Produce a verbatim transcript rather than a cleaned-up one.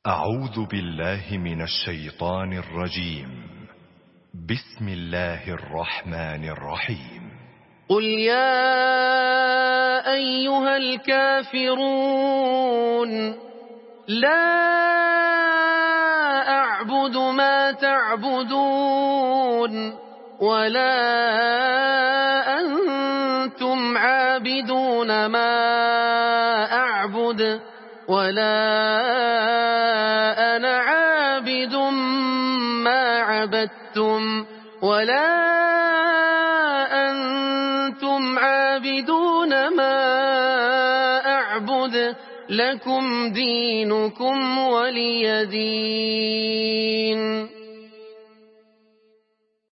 أعوذ بالله من الشيطان الرجيم. بسم الله الرحمن الرحيم. قل يا أيها الكافرون لا أعبد ما تعبدون ولا أنتم عابدون ما أعبد ولا أنا عابد ما عبدتم ولا أنتم عابدون ما أعبد لكم دينكم ولي دين.